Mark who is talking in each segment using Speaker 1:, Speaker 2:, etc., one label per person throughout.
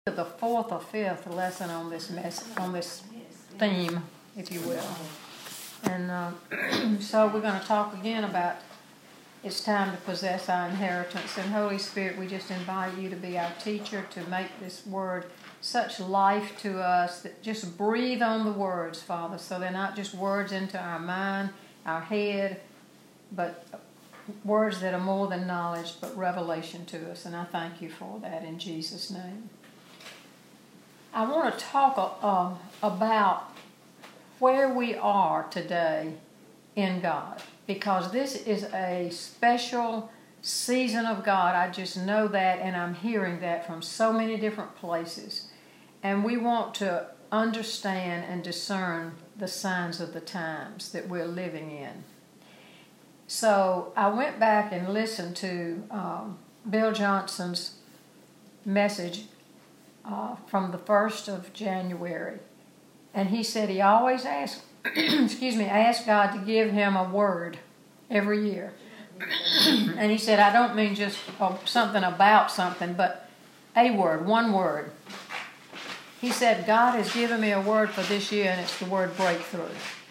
Speaker 1: The fourth or fifth lesson on this theme, if you will. And so we're going to talk again about it's time to possess our inheritance. And Holy Spirit, we just invite you to be our teacher, to make this word such life to us, that just breathe on the words, Father, so they're not just words into our mind, our head, but words that are more than knowledge, but revelation to us. And I thank you for that in Jesus' name. I want to talk about where we are today in God, because this is a special season of God. I just know that, and I'm hearing that from so many different places. And we want to understand and discern the signs of the times that we're living in. So I went back and listened to Bill Johnson's message from the 1st of January. And he said he always asked God to give him a word every year. And he said, I don't mean just something about something, but a word, one word. He said, God has given me a word for this year, and it's the word breakthrough.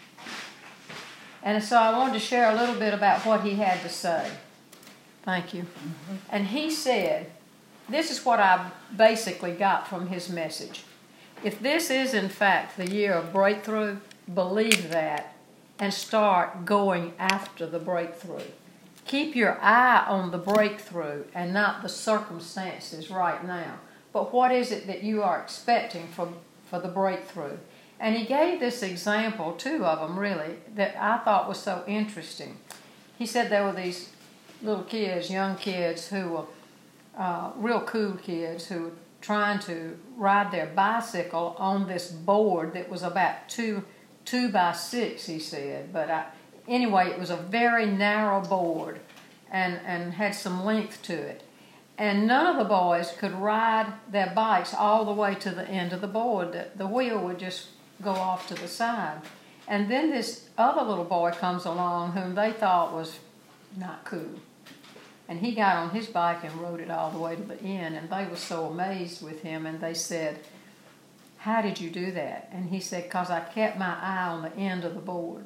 Speaker 1: And so I wanted to share a little bit about what he had to say. Thank you. And he said, this is what I basically got from his message. If this is in fact the year of breakthrough, believe that and start going after the breakthrough. Keep your eye on the breakthrough and not the circumstances right now. But what is it that you are expecting for the breakthrough? And he gave this example, two of them really, that I thought was so interesting. He said there were these little kids, young kids, who were real cool kids who were trying to ride their bicycle on this board that was about 2 by 6, he said. But anyway, it was a very narrow board and had some length to it. And none of the boys could ride their bikes all the way to the end of the board. The wheel would just go off to the side. And then this other little boy comes along whom they thought was not cool. And he got on his bike and rode it all the way to the end. And they were so amazed with him. And they said, how did you do that? And he said, because I kept my eye on the end of the board.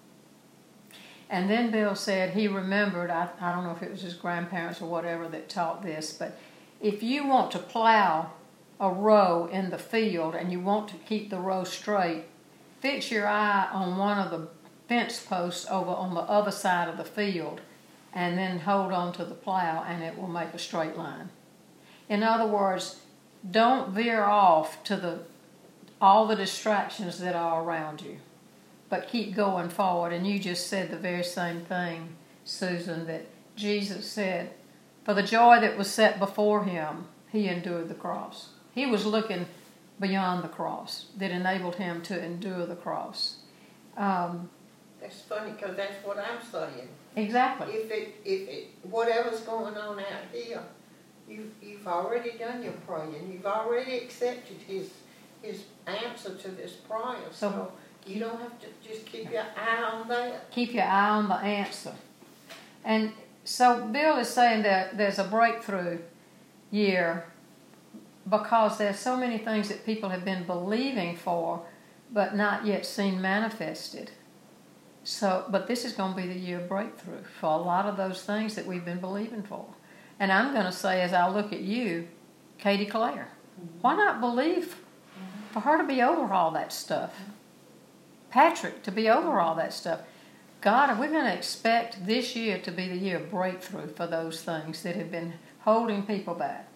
Speaker 1: And then Bill said he remembered, I don't know if it was his grandparents or whatever that taught this, but if you want to plow a row in the field and you want to keep the row straight, fix your eye on one of the fence posts over on the other side of the field, and then hold on to the plow, and it will make a straight line. In other words, don't veer off to all the distractions that are around you, but keep going forward. And you just said the very same thing, Susan, that Jesus said, for the joy that was set before him, he endured the cross. He was looking beyond the cross that enabled him to endure the cross.
Speaker 2: That's funny, because that's what I'm studying.
Speaker 1: Exactly.
Speaker 2: If whatever's going on out here, you've already done your praying. You've already accepted his answer to this prayer. So you don't have to just keep your eye on that.
Speaker 1: Keep your eye on the answer. And so Bill is saying that there's a breakthrough year because there's so many things that people have been believing for but not yet seen manifested. But this is going to be the year of breakthrough for a lot of those things that we've been believing for. And I'm going to say, as I look at you, Katie Claire, why not believe for her to be over all that stuff? Patrick to be over all that stuff. God, we're going to expect this year to be the year of breakthrough for those things that have been holding people back.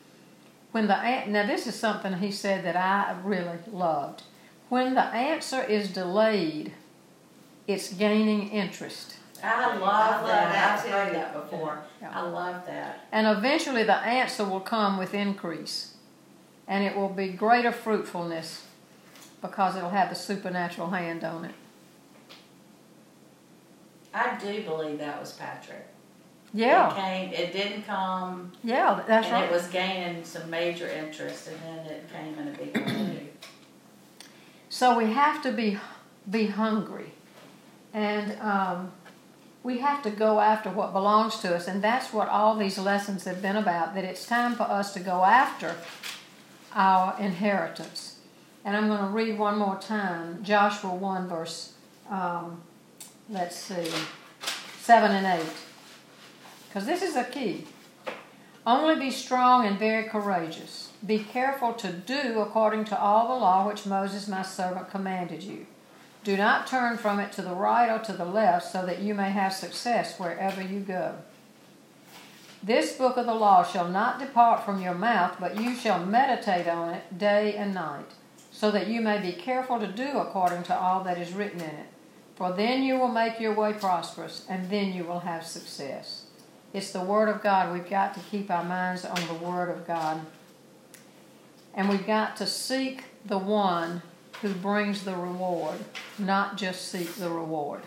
Speaker 1: Now this is something he said that I really loved. When the answer is delayed, it's gaining interest.
Speaker 3: I love that. I've heard that before.
Speaker 1: Yeah.
Speaker 3: I love that.
Speaker 1: And eventually the answer will come with increase. And it will be greater fruitfulness because it'll have the supernatural hand on it.
Speaker 3: I do believe that was Patrick.
Speaker 1: Yeah.
Speaker 3: It didn't come.
Speaker 1: Yeah, that's
Speaker 3: and
Speaker 1: right.
Speaker 3: It was gaining some major interest, and then it came in a big way.
Speaker 1: So we have to be hungry. And we have to go after what belongs to us. And that's what all these lessons have been about, that it's time for us to go after our inheritance. And I'm going to read one more time, Joshua 1 verse, 7 and 8. Because this is a key. Only be strong and very courageous. Be careful to do according to all the law which Moses my servant commanded you. Do not turn from it to the right or to the left, so that you may have success wherever you go. This book of the law shall not depart from your mouth, but you shall meditate on it day and night, so that you may be careful to do according to all that is written in it. For then you will make your way prosperous, and then you will have success. It's the Word of God. We've got to keep our minds on the Word of God. And we've got to seek the one who brings the reward, not just seek the reward.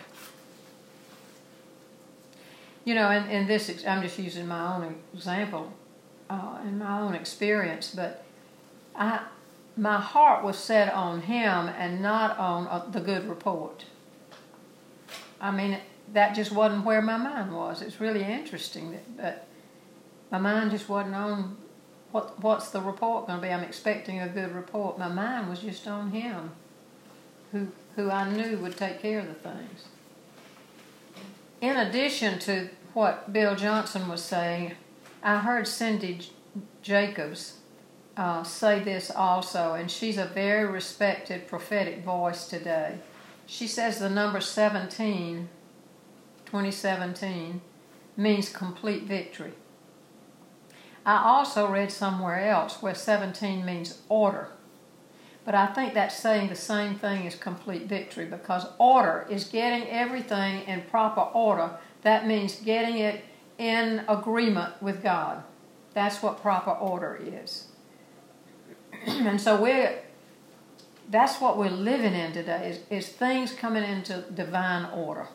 Speaker 1: You know, in this, I'm just using my own example and my own experience, but my heart was set on him and not on the good report. I mean, that just wasn't where my mind was. It's really interesting that my mind just wasn't on what's the report going to be. I'm expecting a good report. My mind was just on him, who I knew would take care of the things. In addition to what Bill Johnson was saying, I heard Cindy Jacobs say this also, and she's a very respected prophetic voice today. She says the number 17, 2017, means complete victory. I also read somewhere else where 17 means order. But I think that's saying the same thing as complete victory, because order is getting everything in proper order. That means getting it in agreement with God. That's what proper order is. And so that's what we're living in today, is things coming into divine order.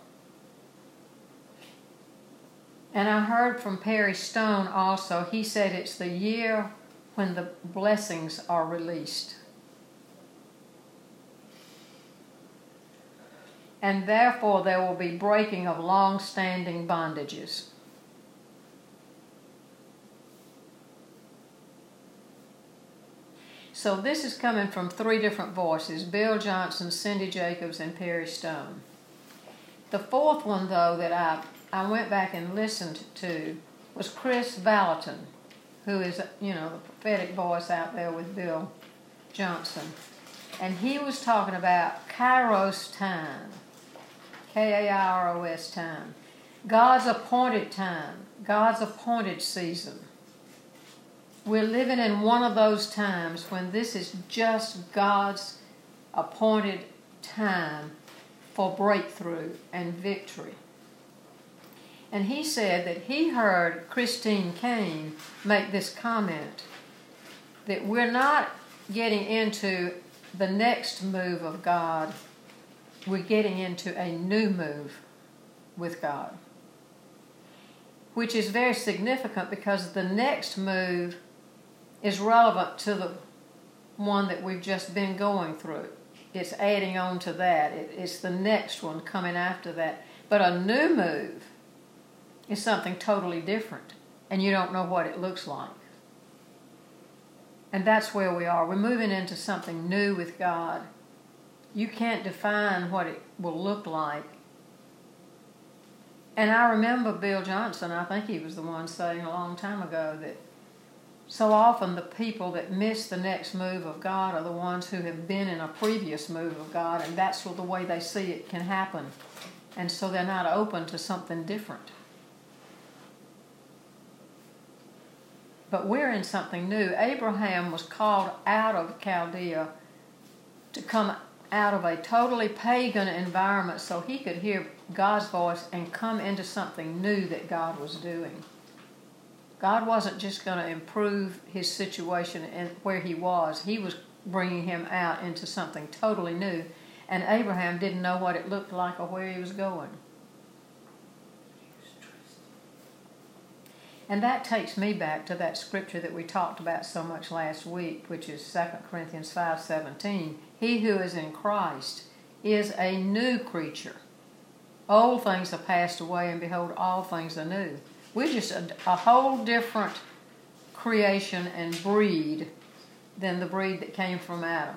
Speaker 1: And I heard from Perry Stone also, he said it's the year when the blessings are released. And therefore there will be breaking of long-standing bondages. So this is coming from 3 different voices: Bill Johnson, Cindy Jacobs, and Perry Stone. The 4th one, though, that I went back and listened to was Chris Valentin, who is, the prophetic voice out there with Bill Johnson. And he was talking about Kairos time, Kairos time, God's appointed time, God's appointed season. We're living in one of those times when this is just God's appointed time for breakthrough and victory. And he said that he heard Christine Caine make this comment, that we're not getting into the next move of God, we're getting into a new move with God. Which is very significant, because the next move is relevant to the one that we've just been going through. It's adding on to that. It's the next one coming after that. But a new move is something totally different, and you don't know what it looks like. And that's where we are. We're moving into something new with God. You can't define what it will look like. And I remember Bill Johnson, I think he was the one saying a long time ago that so often the people that miss the next move of God are the ones who have been in a previous move of God, and that's the way they see it can happen. And so they're not open to something different. But we're in something new. Abraham was called out of Chaldea to come out of a totally pagan environment so he could hear God's voice and come into something new that God was doing. God wasn't just going to improve his situation and where he was bringing him out into something totally new. And Abraham didn't know what it looked like or where he was going. And that takes me back to that scripture that we talked about so much last week, which is 2 Corinthians 5:17. He who is in Christ is a new creature. Old things have passed away, and behold, all things are new. We're just a whole different creation and breed than the breed that came from Adam.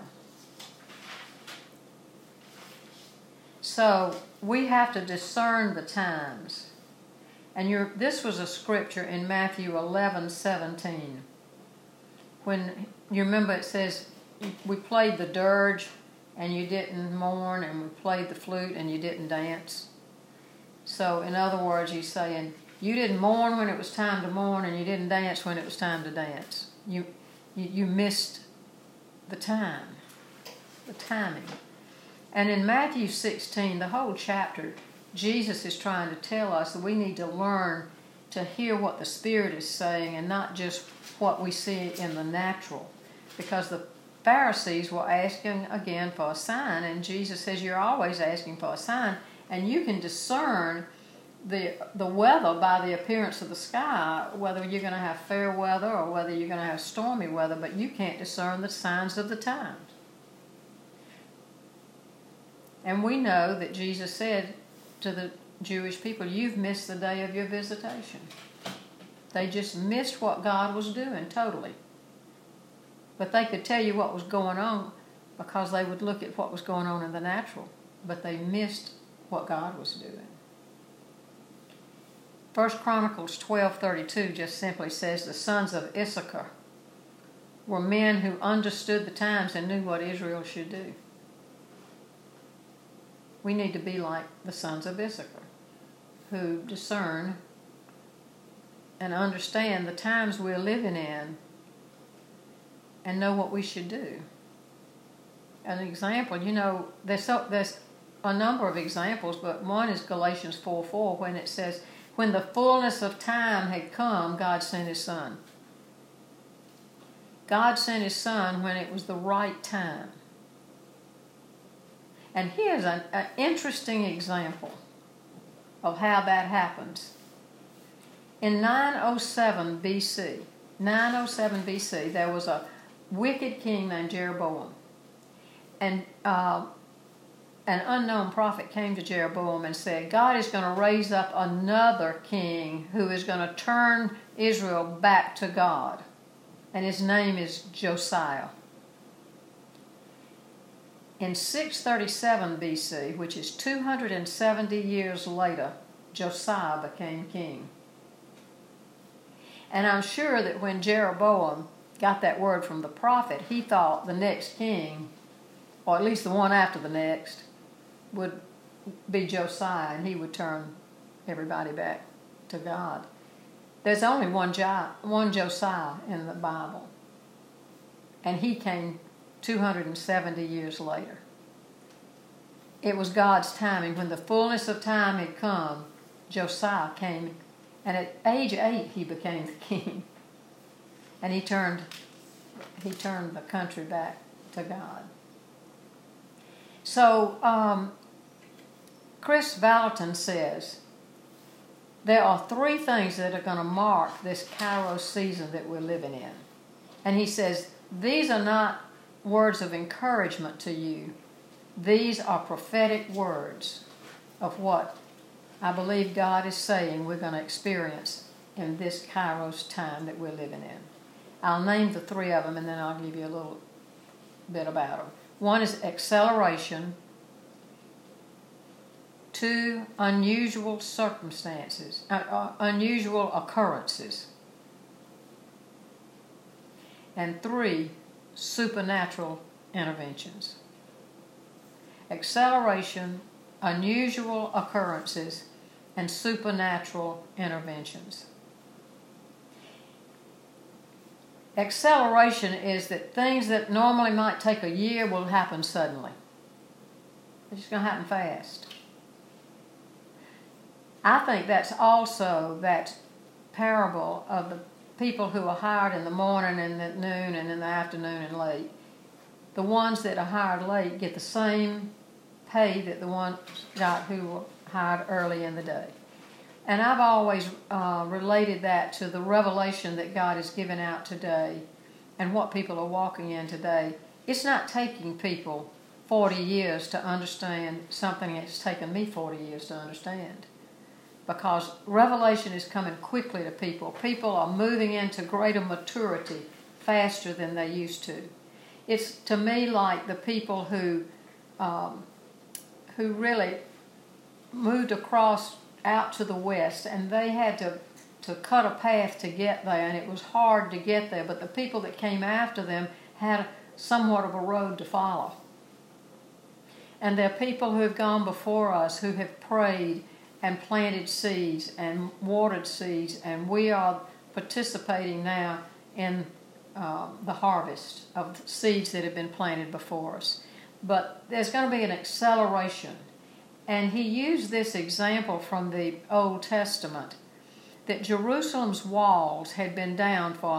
Speaker 1: So we have to discern the times. And this was a scripture in Matthew 11:17. When you remember it says, we played the dirge and you didn't mourn, and we played the flute and you didn't dance. So in other words, he's saying, you didn't mourn when it was time to mourn, and you didn't dance when it was time to dance. You missed the time, the timing. And in Matthew 16, the whole chapter, Jesus is trying to tell us that we need to learn to hear what the Spirit is saying and not just what we see in the natural. Because the Pharisees were asking again for a sign, and Jesus says you're always asking for a sign, and you can discern the weather by the appearance of the sky, whether you're going to have fair weather or whether you're going to have stormy weather, but you can't discern the signs of the times. And we know that Jesus said to the Jewish people, you've missed the day of your visitation. They just missed what God was doing totally. But they could tell you what was going on because they would look at what was going on in the natural, but they missed what God was doing. 1 Chronicles 12:32 just simply says the sons of Issachar were men who understood the times and knew what Israel should do. We need to be like the sons of Issachar, who discern and understand the times we're living in and know what we should do. An example, there's a number of examples, but one is Galatians 4:4, when it says, when the fullness of time had come, God sent His Son. God sent His Son when it was the right time. And here's an interesting example of how that happens. In 907 BC, there was a wicked king named Jeroboam. And an unknown prophet came to Jeroboam and said, God is going to raise up another king who is going to turn Israel back to God. And his name is Josiah. In 637 BC, which is 270 years later, Josiah became king. And I'm sure that when Jeroboam got that word from the prophet, he thought the next king, or at least the one after the next, would be Josiah, and he would turn everybody back to God. There's only one Josiah in the Bible, and he came 270 years later. It was God's timing. When the fullness of time had come, Josiah came, and at age 8 he became the king. And he turned the country back to God. So Chris Valentin says there are 3 things that are going to mark this Kairos season that we're living in. And he says these are not words of encouragement to you. These are prophetic words of what I believe God is saying we're going to experience in this Kairos time that we're living in. I'll name the 3 of them, and then I'll give you a little bit about them. 1 is acceleration. 2, unusual circumstances, unusual occurrences. And 3, supernatural interventions. Acceleration, unusual occurrences, and supernatural interventions. Acceleration is that things that normally might take a year will happen suddenly. It's just going to happen fast. I think that's also that parable of the people who are hired in the morning and at noon and in the afternoon and late. The ones that are hired late get the same pay that the ones got who were hired early in the day. And I've always related that to the revelation that God has given out today and what people are walking in today. It's not taking people 40 years to understand something that's taken me 40 years to understand. Because revelation is coming quickly to people. People are moving into greater maturity faster than they used to. It's to me like the people who really moved across out to the west, and they had to cut a path to get there, and it was hard to get there, but the people that came after them had somewhat of a road to follow. And there are people who have gone before us who have prayed and planted seeds and watered seeds, and we are participating now in the harvest of seeds that have been planted before us. But there's going to be an acceleration. And he used this example from the Old Testament, that Jerusalem's walls had been down for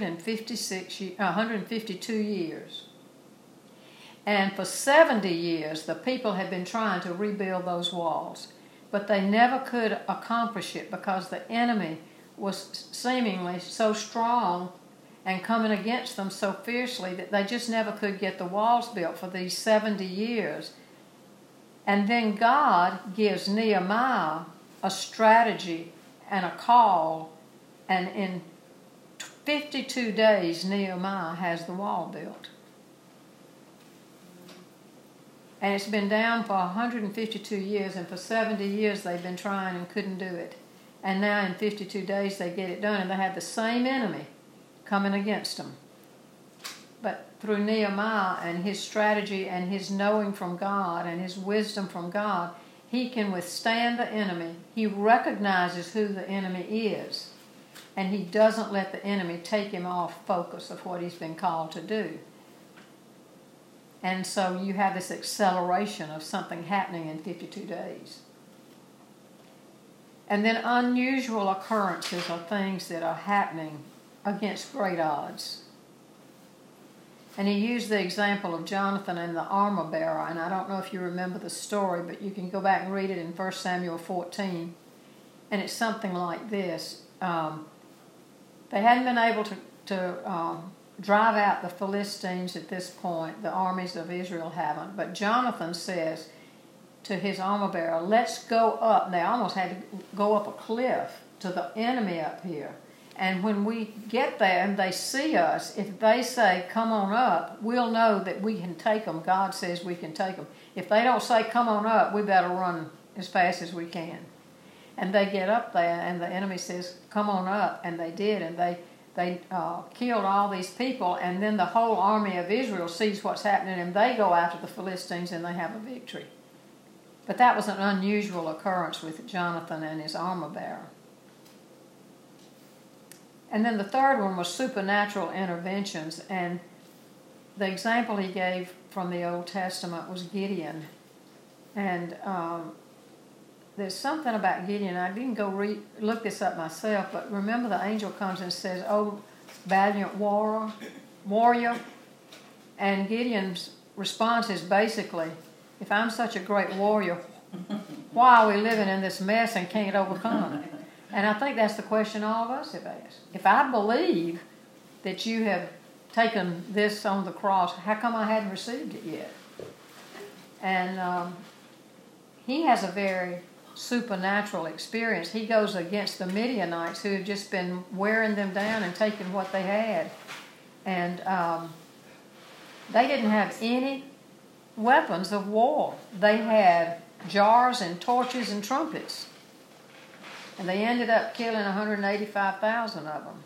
Speaker 1: 152 years. And for 70 years, the people had been trying to rebuild those walls. But they never could accomplish it because the enemy was seemingly so strong and coming against them so fiercely that they just never could get the walls built for these 70 years. And then God gives Nehemiah a strategy and a call, and in 52 days Nehemiah has the wall built. And it's been down for 152 years, and for 70 years they've been trying and couldn't do it. And now in 52 days they get it done, and they had the same enemy coming against them. But through Nehemiah and his strategy and his knowing from God and his wisdom from God, he can withstand the enemy. He recognizes who the enemy is, and he doesn't let the enemy take him off focus of what he's been called to do. And so you have this acceleration of something happening in 52 days. And then unusual occurrences are things that are happening against great odds. And he used the example of Jonathan and the armor bearer, and I don't know if you remember the story, but you can go back and read it in 1 Samuel 14, and it's something like this. They hadn't been able to drive out the Philistines at this point. The armies of Israel haven't, but Jonathan says to his armor bearer, let's go up. And they almost had to go up a cliff to the enemy up here. And when we get there and they see us, if they say, come on up, we'll know that we can take them. God says we can take them. If they don't say, come on up, we better run as fast as we can. And they get up there, and the enemy says, come on up. And they did, and they killed all these people. And then the whole army of Israel sees what's happening, and they go after the Philistines, and they have a victory. But that was an unusual occurrence with Jonathan and his armor bearer. And then the third one was supernatural interventions. And the example he gave from the Old Testament was Gideon. And there's something about Gideon. I didn't go look this up myself, but remember the angel comes and says, oh, valiant warrior. And Gideon's response is basically, if I'm such a great warrior, why are we living in this mess and can't overcome it? And I think that's the question all of us have asked. If I believe that you have taken this on the cross, how come I hadn't received it yet? And he has a very supernatural experience. He goes against the Midianites who have just been wearing them down and taking what they had. And they didn't have any weapons of war. They had jars and torches and trumpets. And they ended up killing 185,000 of them.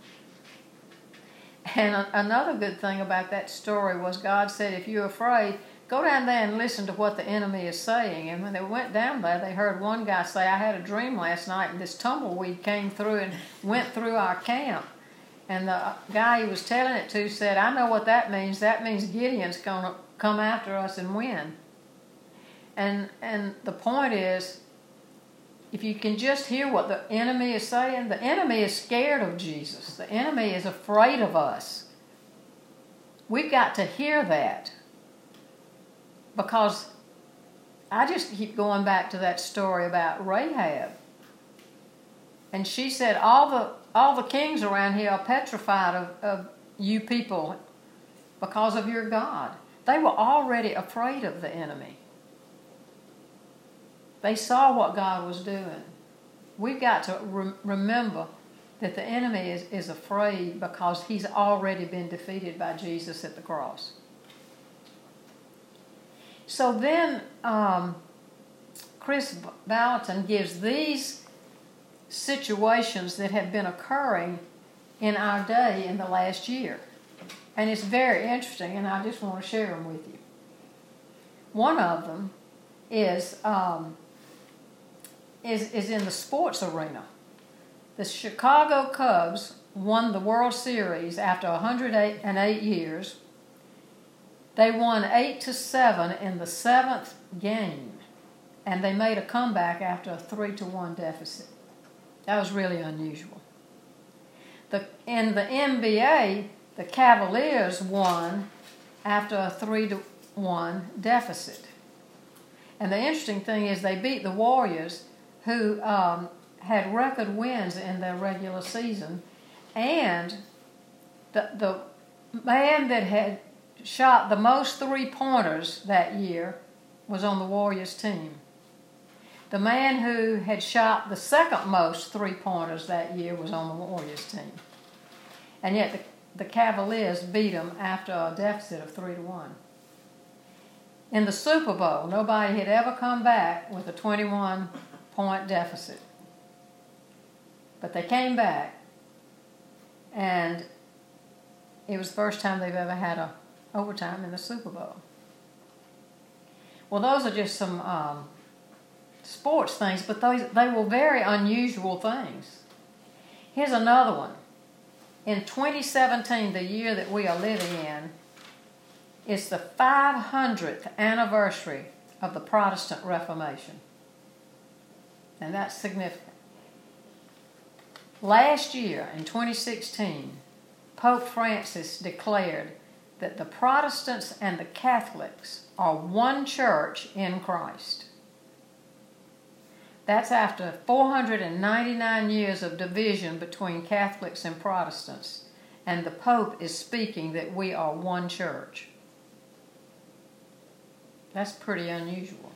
Speaker 1: And another good thing about that story was God said, if you're afraid, go down there and listen to what the enemy is saying. And when they went down there, they heard one guy say, I had a dream last night, and this tumbleweed came through and went through our camp. And the guy he was telling it to said, I know what that means. That means Gideon's going to come after us and win. And the point is, if you can just hear what the enemy is saying, the enemy is scared of Jesus. The enemy is afraid of us. We've got to hear that. Because I just keep going back to that story about Rahab. And she said, all the kings around here are petrified of you people because of your God. They were already afraid of the enemy. They saw what God was doing. We've got to remember that the enemy is afraid because he's already been defeated by Jesus at the cross. So then Chris Vallotton gives these situations that have been occurring in our day in the last year. And it's very interesting, and I just want to share them with you. One of them is in the sports arena. The Chicago Cubs won the World Series after 108 years. They won 8-7 in the 7th game, and they made a comeback after a 3-1 deficit. That was really unusual. In the NBA, the Cavaliers won after a 3-1 deficit. And the interesting thing is they beat the Warriors, who had record wins in their regular season, and the man that had shot the most three-pointers that year was on the Warriors team. The man who had shot the second most three-pointers that year was on the Warriors team. And yet the Cavaliers beat them after a deficit of 3-1. In the Super Bowl, nobody had ever come back with a 21-point deficit. But they came back, and it was the first time they've ever had a overtime in the Super Bowl. Well, those are just some sports things, but they were very unusual things. Here's another one. In 2017, the year that we are living in, it's the 500th anniversary of the Protestant Reformation. And that's significant. Last year, in 2016, Pope Francis declared that the Protestants and the Catholics are one church in Christ. That's after 499 years of division between Catholics and Protestants, and the Pope is speaking that we are one church. That's pretty unusual.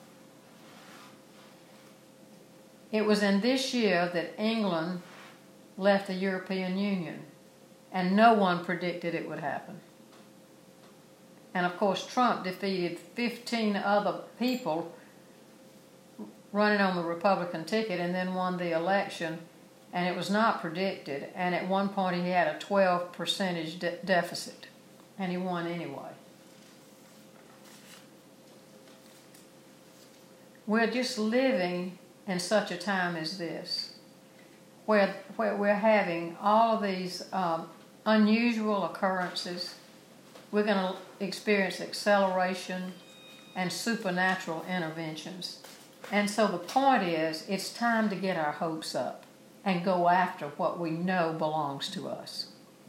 Speaker 1: It was in this year that England left the European Union, and no one predicted it would happen. And of course, Trump defeated 15 other people running on the Republican ticket and then won the election, and it was not predicted. And at one point he had a 12% deficit, and he won anyway. We're just living in such a time as this, where we're having all of these unusual occurrences. We're going to experience acceleration and supernatural interventions. And so the point is, it's time to get our hopes up and go after what we know belongs to us.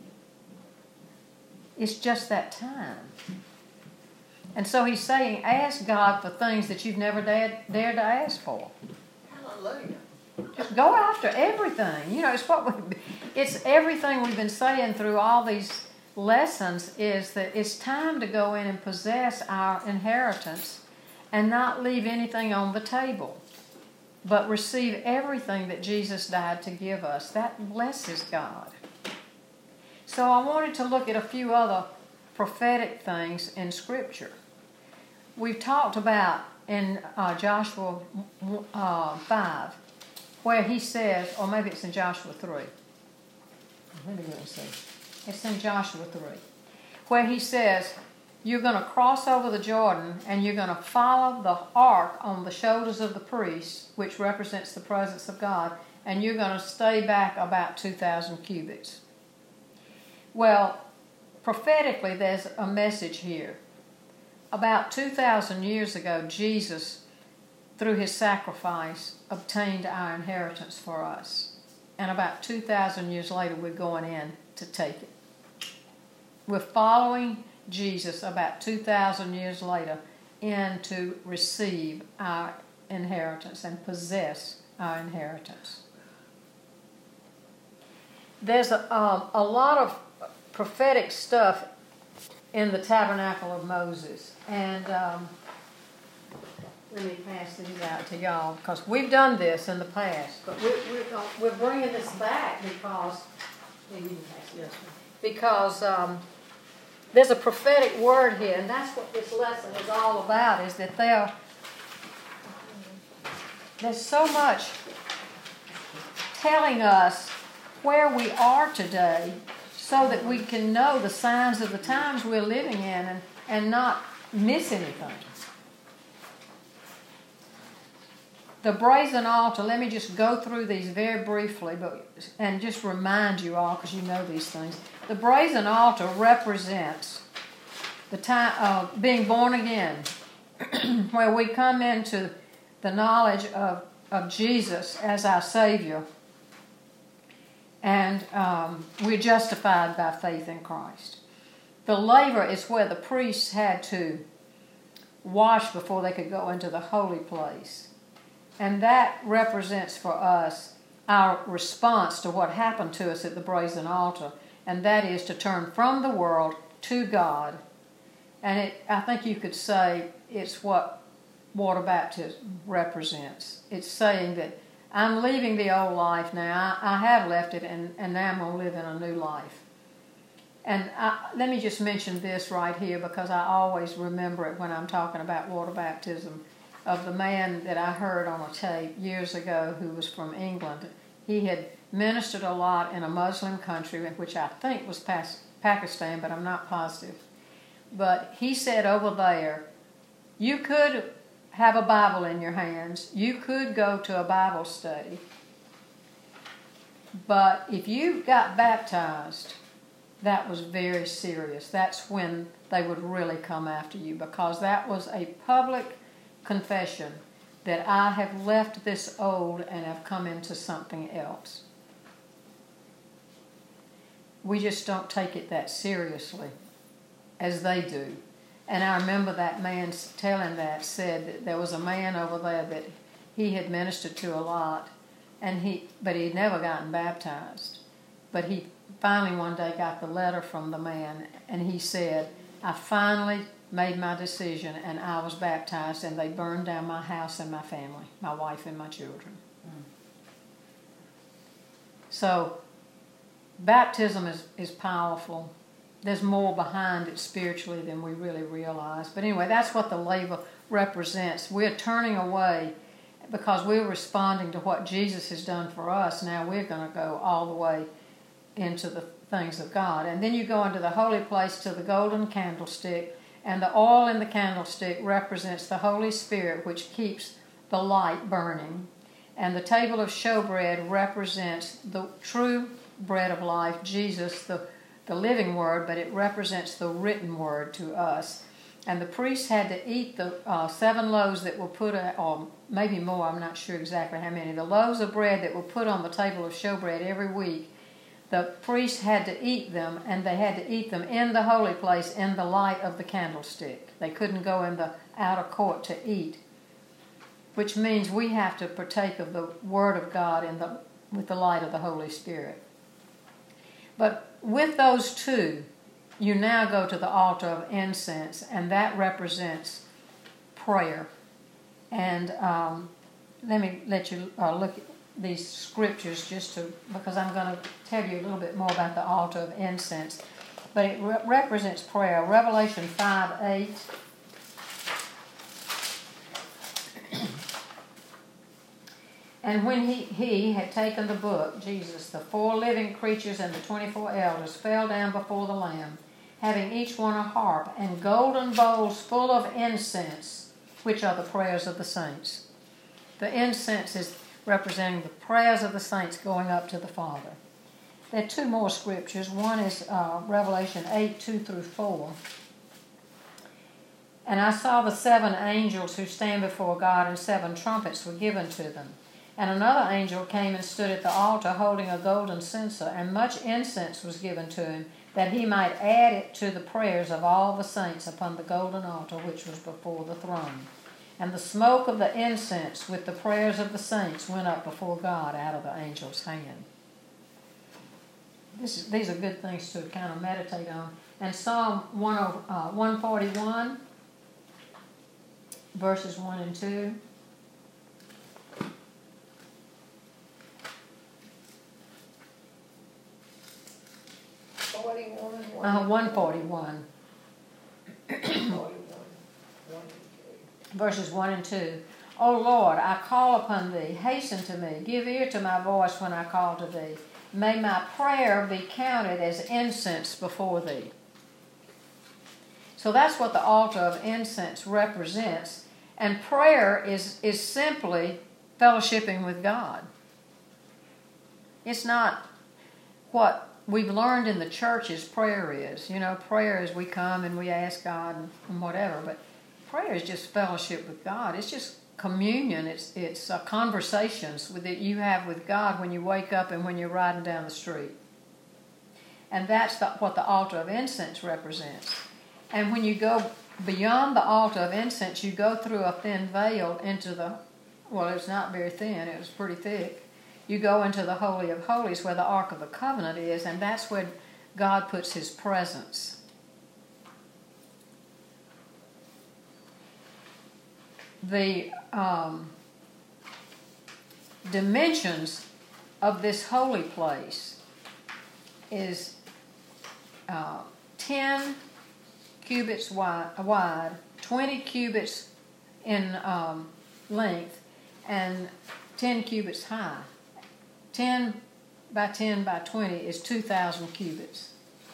Speaker 1: It's just that time. And so he's saying, ask God for things that you've never dared to ask for.
Speaker 2: Hallelujah.
Speaker 1: Just go after everything. You know, it's everything we've been saying through all these lessons, is that it's time to go in and possess our inheritance and not leave anything on the table, but receive everything that Jesus died to give us. That blesses God. So I wanted to look at a few other prophetic things in Scripture. We've talked about in Joshua 5, where he says, or maybe it's in Joshua 3. Let me go and see. It's in Joshua 3, where he says, you're going to cross over the Jordan and you're going to follow the ark on the shoulders of the priests, which represents the presence of God, and you're going to stay back about 2,000 cubits. Well, prophetically, there's a message here. About 2,000 years ago, Jesus, through his sacrifice, obtained our inheritance for us. And about 2,000 years later, we're going in to take it. We're following Jesus about 2,000 years later in to receive our inheritance and possess our inheritance. There's a lot of prophetic stuff in the Tabernacle of Moses, and Let me pass these out to y'all, because we've done this in the past, but we're bringing this back because there's a prophetic word here, and that's what this lesson is all about, is that there's so much telling us where we are today so that we can know the signs of the times we're living in and not miss anything. The brazen altar, let me just go through these very briefly and just remind you all, because you know these things. The brazen altar represents the time of being born again, where we come into the knowledge of Jesus as our Savior, and we're justified by faith in Christ. The laver is where the priests had to wash before they could go into the holy place. And that represents for us our response to what happened to us at the brazen altar, and that is to turn from the world to God. And I think you could say it's what water baptism represents. It's saying that I'm leaving the old life now. I have left it, and now I'm going to live in a new life. And let me just mention this right here, because I always remember it when I'm talking about water baptism, of the man that I heard on a tape years ago who was from England. He had ministered a lot in a Muslim country, which I think was Pakistan, but I'm not positive. But he said over there, you could have a Bible in your hands, you could go to a Bible study, but if you got baptized, that was very serious. That's when they would really come after you, because that was a public confession that I have left this old and have come into something else. We just don't take it that seriously as they do. And I remember that man telling that, said that there was a man over there that he had ministered to a lot, but he'd never gotten baptized. But he finally one day got the letter from the man, and he said, I finally made my decision, and I was baptized, and they burned down my house and my family, my wife and my children. So baptism is powerful. There's more behind it spiritually than we really realize. But anyway, that's what the laver represents. We're turning away because we're responding to what Jesus has done for us. Now we're going to go all the way into the things of God. And then you go into the holy place to the golden candlestick, and the oil in the candlestick represents the Holy Spirit, which keeps the light burning. And the table of showbread represents the true bread of life, Jesus, the living word, but it represents the written word to us. And the priests had to eat the 7 loaves that were put, or maybe more, I'm not sure exactly how many, the loaves of bread that were put on the table of showbread every week. The priests had to eat them, and they had to eat them in the holy place in the light of the candlestick. They couldn't go in the outer court to eat, which means we have to partake of the Word of God with the light of the Holy Spirit. But with those two, you now go to the altar of incense, and that represents prayer. And let me let you look at these scriptures because I'm going to tell you a little bit more about the altar of incense. But it represents prayer. Revelation 5:8. And when he had taken the book, Jesus, the 4 living creatures and the 24 elders fell down before the Lamb, having each one a harp and golden bowls full of incense, which are the prayers of the saints. The incense is representing the prayers of the saints going up to the Father. There are 2 more scriptures. One is Revelation 8:2-4. And I saw the 7 angels who stand before God, and 7 trumpets were given to them. And another angel came and stood at the altar holding a golden censer, and much incense was given to him, that he might add it to the prayers of all the saints upon the golden altar which was before the throne. And the smoke of the incense with the prayers of the saints went up before God out of the angel's hand. These are good things to kind of meditate on. And Psalm 141, verses 1 and 2.
Speaker 2: $41.
Speaker 1: 141.
Speaker 2: 41.
Speaker 1: Verses 1 and 2. O Lord, I call upon thee. Hasten to me. Give ear to my voice when I call to thee. May my prayer be counted as incense before thee. So that's what the altar of incense represents. And prayer is simply fellowshipping with God. It's not what we've learned in the churches prayer is. You know, prayer is we come and we ask God and whatever. But prayer is just fellowship with God. It's just communion. It's conversations that you have with God when you wake up and when you're riding down the street. And that's what the altar of incense represents. And when you go beyond the altar of incense, you go through a thin veil into the, well, it's not very thin, it was pretty thick. You go into the Holy of Holies where the Ark of the Covenant is, and that's where God puts His presence. The dimensions of this holy place is 10 cubits wide, 20 cubits in length, and 10 cubits high. 10 by 10 by 20 is 2,000 cubits.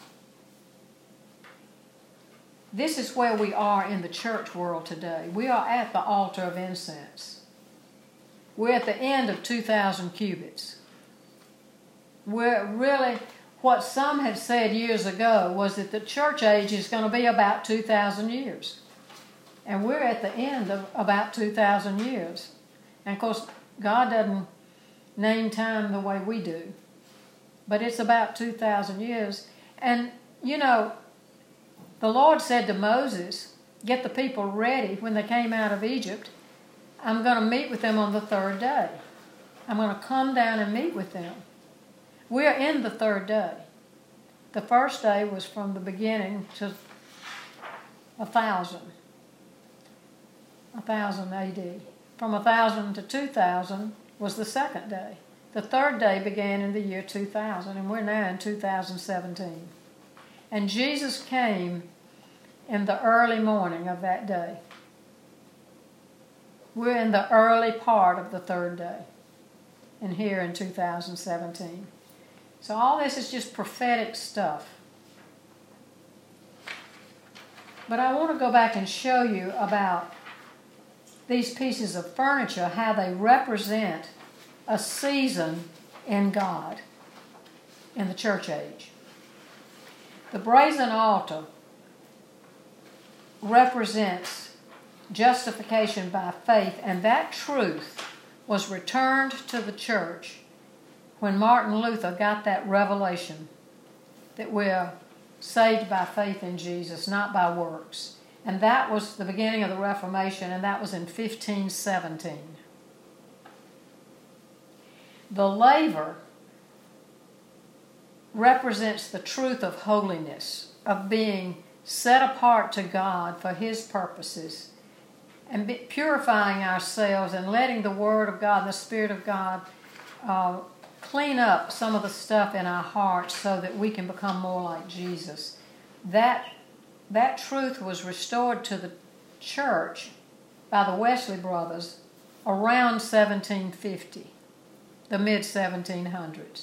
Speaker 1: This is where we are in the church world today. We are at the altar of incense. We're at the end of 2,000 cubits. We're really, what some had said years ago was that the church age is going to be about 2,000 years. And we're at the end of about 2,000 years. And of course, God doesn't name time the way we do. But it's about 2,000 years. And, you know, the Lord said to Moses, get the people ready when they came out of Egypt. I'm going to meet with them on the third day. I'm going to come down and meet with them. We're in the third day. The first day was from the beginning to 1,000 AD. From 1,000 to 2,000 was the second day. The third day began in the year 2000, and we're now in 2017. And Jesus came in the early morning of that day. We're in the early part of the third day, and here in 2017. So all this is just prophetic stuff. But I want to go back and show you about these pieces of furniture, how they represent a season in God in the church age. The brazen altar represents justification by faith, and that truth was returned to the church when Martin Luther got that revelation that we're saved by faith in Jesus, not by works. And that was the beginning of the Reformation, and that was in 1517. The laver represents the truth of holiness, of being set apart to God for His purposes, and purifying ourselves and letting the Word of God, the Spirit of God, clean up some of the stuff in our hearts so that we can become more like Jesus. That truth was restored to the church by the Wesley brothers around 1750, the mid-1700s.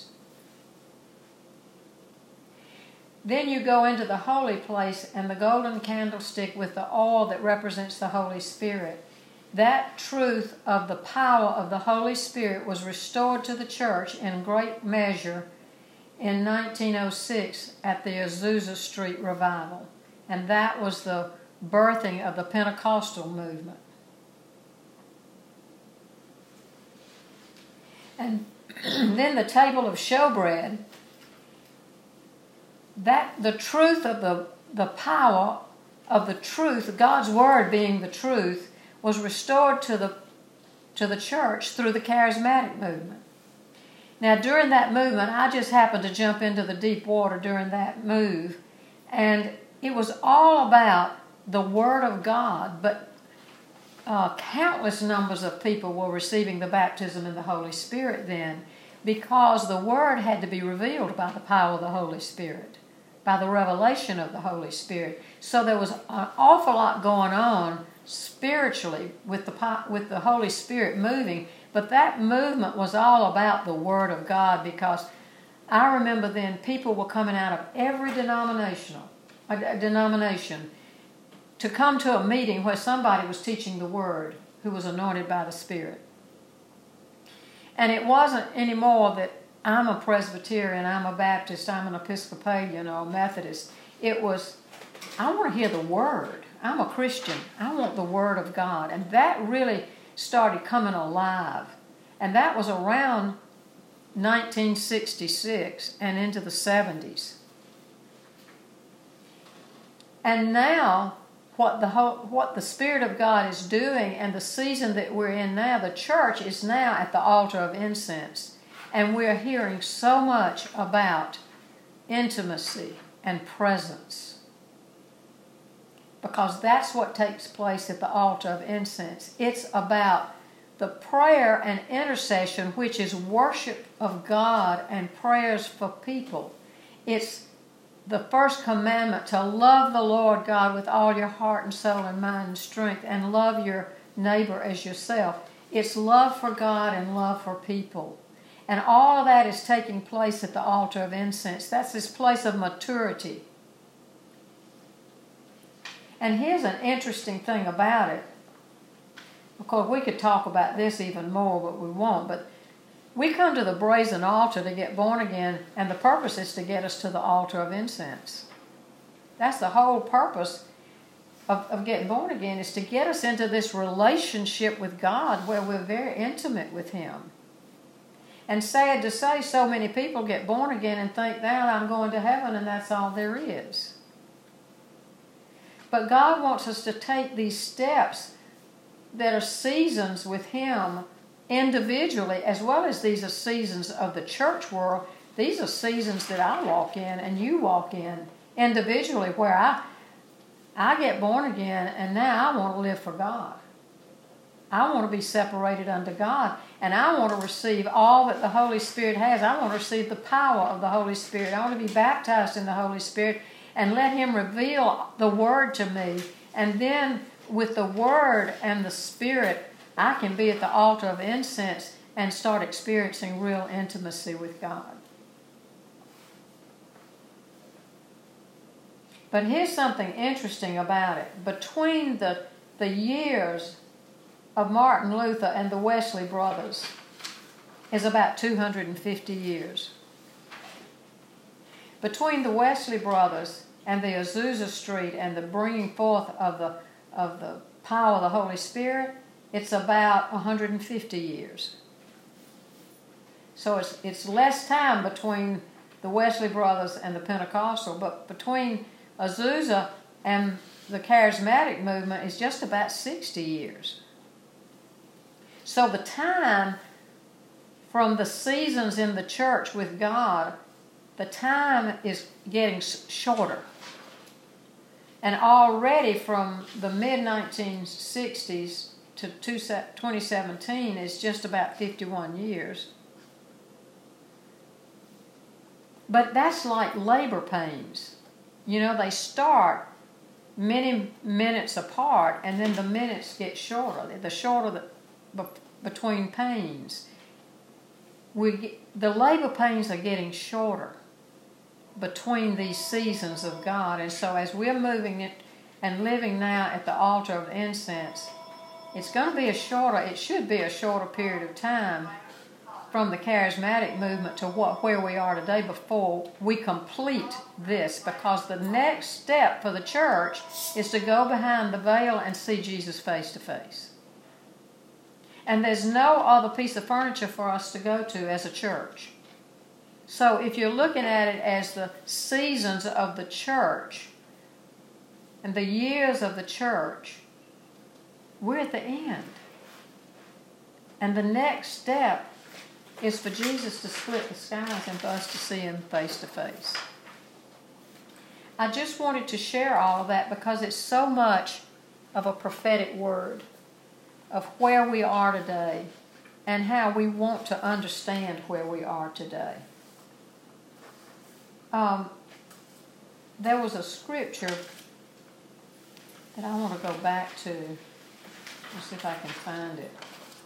Speaker 1: Then you go into the holy place, and the golden candlestick with the oil that represents the Holy Spirit. That truth of the power of the Holy Spirit was restored to the church in great measure in 1906 at the Azusa Street Revival. And that was the birthing of the Pentecostal movement. And then the table of showbread, that the truth of the power of the truth, God's Word being the truth, was restored to the church through the charismatic movement. Now, during that movement, I just happened to jump into the deep water during that move, and it was all about the Word of God, but countless numbers of people were receiving the baptism in the Holy Spirit then, because the Word had to be revealed by the power of the Holy Spirit, by the revelation of the Holy Spirit. So there was an awful lot going on spiritually with the Holy Spirit moving, but that movement was all about the Word of God, because I remember then people were coming out of every denomination to come to a meeting where somebody was teaching the Word who was anointed by the Spirit. And it wasn't anymore that I'm a Presbyterian, I'm a Baptist, I'm an Episcopalian or a Methodist. It was, I want to hear the Word. I'm a Christian. I want the Word of God. And that really started coming alive. And that was around 1966 and into the 70s. And now, what the Spirit of God is doing, and the season that we're in now, the church is now at the altar of incense. And we're hearing so much about intimacy and presence, because that's what takes place at the altar of incense. It's about the prayer and intercession, which is worship of God and prayers for people. It's the first commandment to love the Lord God with all your heart and soul and mind and strength, and love your neighbor as yourself. It's love for God and love for people. And all of that is taking place at the altar of incense. That's this place of maturity. And here's an interesting thing about it. Of course, we could talk about this even more, but we won't. But we come to the brazen altar to get born again, and the purpose is to get us to the altar of incense. That's the whole purpose of getting born again, is to get us into this relationship with God where we're very intimate with Him. And sad to say, so many people get born again and think, now I'm going to heaven and that's all there is. But God wants us to take these steps that are seasons with Him individually, as well as these are seasons of the church world. These are seasons that I walk in and you walk in individually, where I get born again and now I want to live for God. I want to be separated unto God, and I want to receive all that the Holy Spirit has. I want to receive the power of the Holy Spirit. I want to be baptized in the Holy Spirit and let Him reveal the Word to me. And then with the Word and the Spirit, I can be at the altar of incense and start experiencing real intimacy with God. But here's something interesting about it. Between the years of Martin Luther and the Wesley brothers is about 250 years. Between the Wesley brothers and the Azusa Street and the bringing forth of the power of the Holy Spirit, it's about 150 years. So it's less time between the Wesley brothers and the Pentecostal, but between Azusa and the Charismatic movement is just about 60 years. So the time from the seasons in the church with God, the time is getting shorter. And already from the mid-1960s to 2017 is just about 51 years. But that's like labor pains. You know, they start many minutes apart, and then the minutes get shorter. The shorter between pains. The labor pains are getting shorter between these seasons of God. And so as we're moving it and living now at the altar of incense, it's going to be it should be a shorter period of time from the charismatic movement to where we are today before we complete this, because the next step for the church is to go behind the veil and see Jesus face to face. And there's no other piece of furniture for us to go to as a church. So if you're looking at it as the seasons of the church and the years of the church, we're at the end. And the next step is for Jesus to split the skies and for us to see Him face to face. I just wanted to share all of that because it's so much of a prophetic word. of where we are today and how we want to understand where we are today. There was a scripture that I want to go back to. Let's see if I can find it.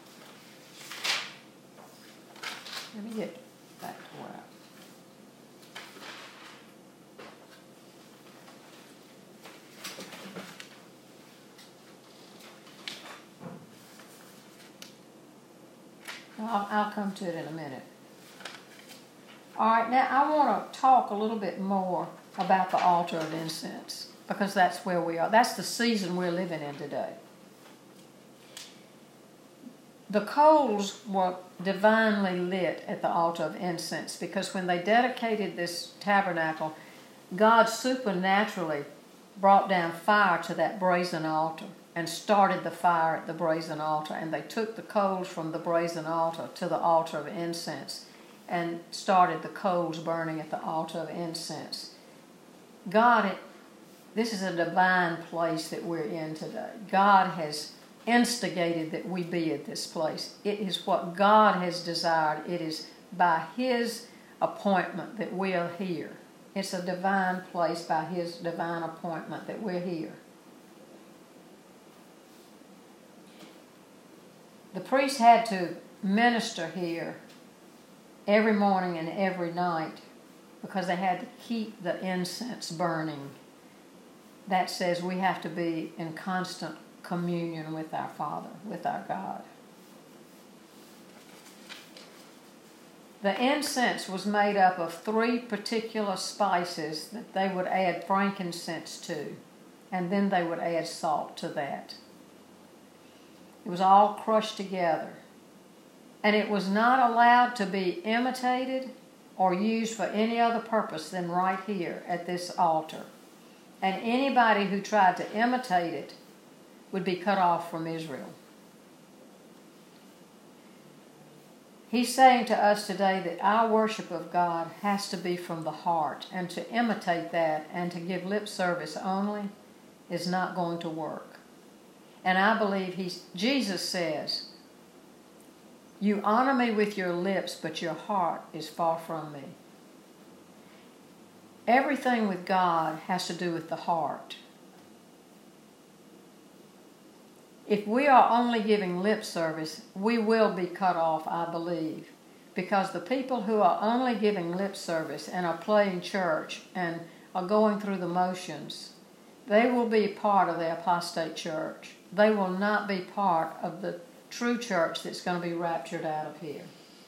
Speaker 1: Let me get back to where I'll come to it in a minute. All right, now I want to talk a little bit more about the altar of incense, because that's where we are. That's the season we're living in today. The coals were divinely lit at the altar of incense, because when they dedicated this tabernacle, God supernaturally brought down fire to that brazen altar and started the fire at the brazen altar. And they took the coals from the brazen altar to the altar of incense and started the coals burning at the altar of incense. This is a divine place that we're in today. God has instigated that we be at this place. It is what God has desired. It is by His appointment that we are here. It's a divine place by His divine appointment that we're here. The priest had to minister here every morning and every night because they had to keep the incense burning. That says we have to be in constant communion with our Father, with our God. The incense was made up of 3 particular spices that they would add frankincense to, and then they would add salt to that. It was all crushed together. And it was not allowed to be imitated or used for any other purpose than right here at this altar. And anybody who tried to imitate it would be cut off from Israel. He's saying to us today that our worship of God has to be from the heart, and to imitate that and to give lip service only is not going to work. And I believe Jesus says, "You honor me with your lips, but your heart is far from me." Everything with God has to do with the heart. If we are only giving lip service, we will be cut off, I believe. Because the people who are only giving lip service and are playing church and are going through the motions, they will be part of the apostate church. They will not be part of the true church that's going to be raptured out of here.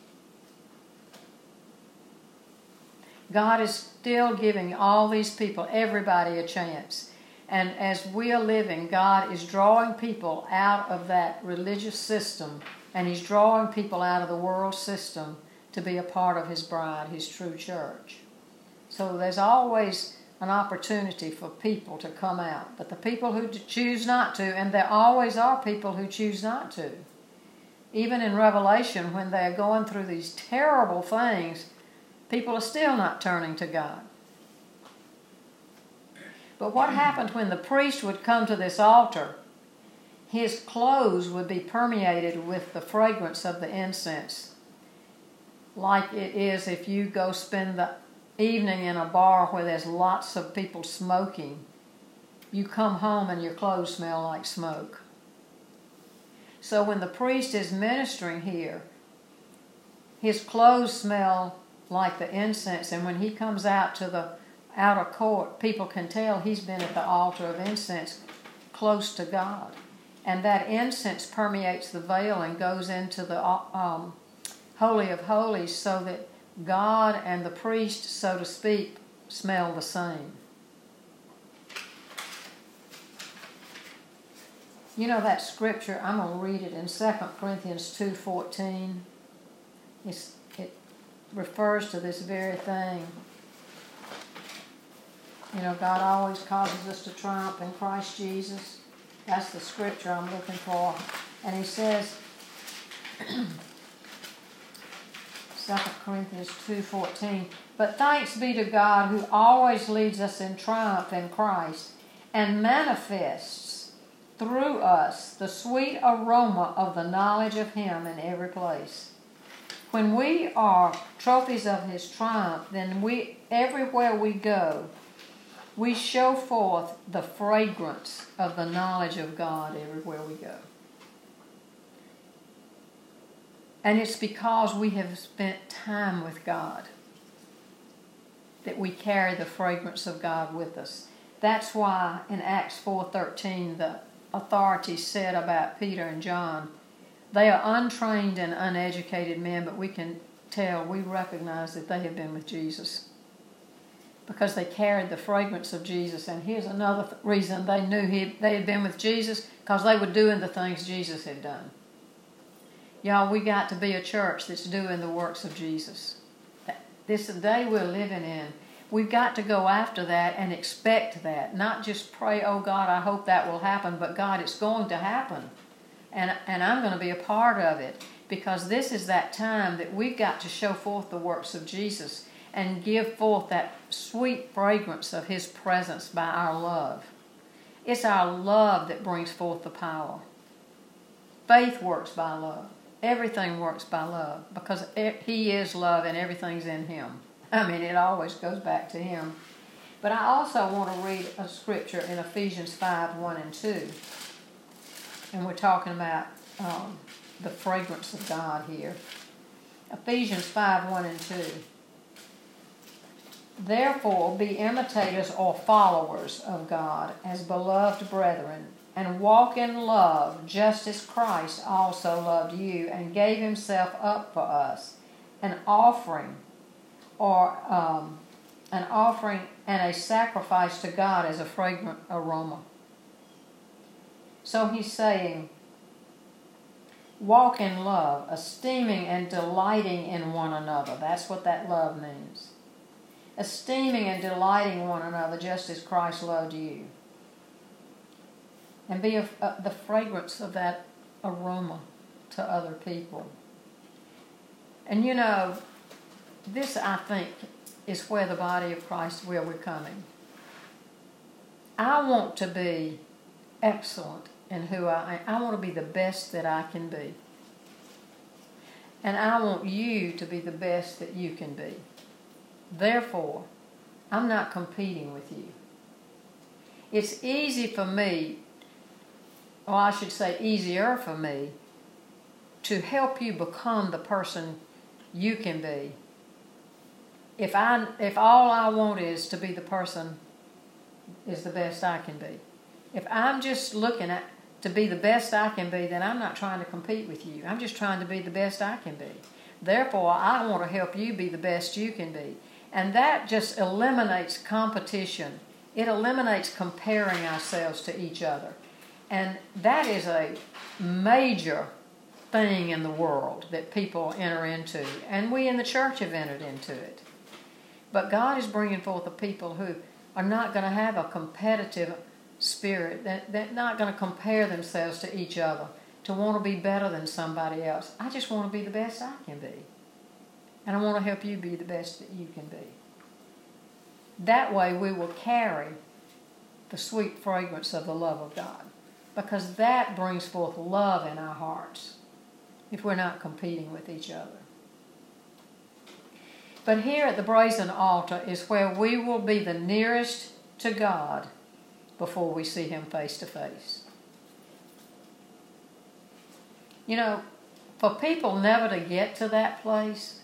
Speaker 1: God is still giving all these people, everybody, a chance. And as we are living, God is drawing people out of that religious system, and He's drawing people out of the world system to be a part of His bride, His true church. So there's always an opportunity for people to come out. But the people who choose not to, and there always are people who choose not to. Even in Revelation, when they're going through these terrible things, people are still not turning to God. But what happened when the priest would come to this altar? His clothes would be permeated with the fragrance of the incense, like it is if you go spend the evening in a bar where there's lots of people smoking. You come home and your clothes smell like smoke. So when the priest is ministering here, his clothes smell like the incense, and when he comes out to the outer court, people can tell he's been at the altar of incense close to God. And that incense permeates the veil and goes into the Holy of Holies, so that God and the priest, so to speak, smell the same. You know that scripture, I'm going to read it in 2 Corinthians 2:14. It refers to this very thing. You know, God always causes us to triumph in Christ Jesus. That's the scripture I'm looking for. And he says, 2 Corinthians 2:14, "But thanks be to God who always leads us in triumph in Christ and manifests through us the sweet aroma of the knowledge of Him in every place. When we are trophies of His triumph, then everywhere we go, we show forth the fragrance of the knowledge of God everywhere we go. And it's because we have spent time with God that we carry the fragrance of God with us. That's why in Acts 4:13 the authorities said about Peter and John, they are untrained and uneducated men, but we can tell, we recognize that they have been with Jesus because they carried the fragrance of Jesus. And here's another reason they knew they had been with Jesus, because they were doing the things Jesus had done. Y'all, we got to be a church that's doing the works of Jesus. This day we're living in, we've got to go after that and expect that. Not just pray, oh God, I hope that will happen, but God, it's going to happen. And I'm going to be a part of it, because this is that time that we've got to show forth the works of Jesus and give forth that sweet fragrance of His presence by our love. It's our love that brings forth the power. Faith works by love. Everything works by love, because He is love and everything's in Him. I mean, it always goes back to Him. But I also want to read a scripture in Ephesians 5:1 and 2. And we're talking about the fragrance of God here. Ephesians 5:1 and 2. Therefore, be imitators or followers of God as beloved brethren, and walk in love, just as Christ also loved you and gave Himself up for us, an offering and a sacrifice to God as a fragrant aroma. So he's saying, walk in love, esteeming and delighting in one another. That's what that love means. Esteeming and delighting one another just as Christ loved you. And be the fragrance of that aroma to other people. And you know, this I think is where the body of Christ, where we're coming. I want to be excellent in who I am. I want to be the best that I can be. And I want you to be the best that you can be. Therefore, I'm not competing with you. It's easy for me, or I should say easier for me, to help you become the person you can be. If all I want is to be the person is the best I can be. If I'm just looking to be the best I can be, then I'm not trying to compete with you. I'm just trying to be the best I can be. Therefore, I want to help you be the best you can be. And that just eliminates competition. It eliminates comparing ourselves to each other. And that is a major thing in the world that people enter into. And we in the church have entered into it. But God is bringing forth a people who are not going to have a competitive spirit. They're not going to compare themselves to each other, to want to be better than somebody else. I just want to be the best I can be. And I want to help you be the best that you can be. That way we will carry the sweet fragrance of the love of God, because that brings forth love in our hearts if we're not competing with each other. But here at the brazen altar is where we will be the nearest to God before we see Him face to face. You know, for people never to get to that place,